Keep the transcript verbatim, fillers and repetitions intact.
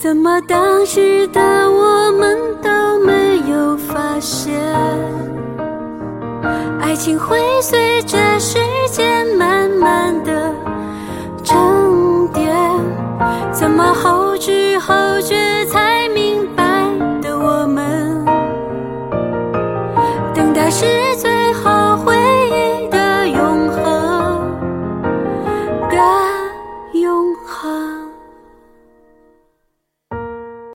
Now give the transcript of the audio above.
怎么当时的我们都没有发现，爱情会随着时间慢慢的沉淀，怎么后知后觉才